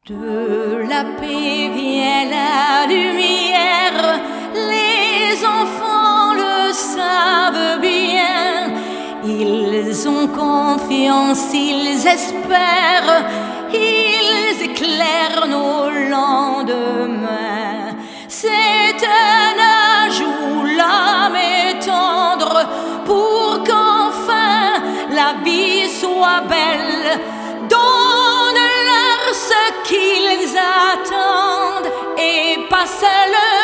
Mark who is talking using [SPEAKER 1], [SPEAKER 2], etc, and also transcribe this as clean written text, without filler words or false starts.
[SPEAKER 1] De la paix vient la lumière, les enfants le savent bien. Ils ont confiance, ils espèrent, ils éclairent nos lendemains. C'est un âge où l'âme est tendre pour qu'enfin la vie soit belle. Donne-leur ce qu'ils attendent et passe-leur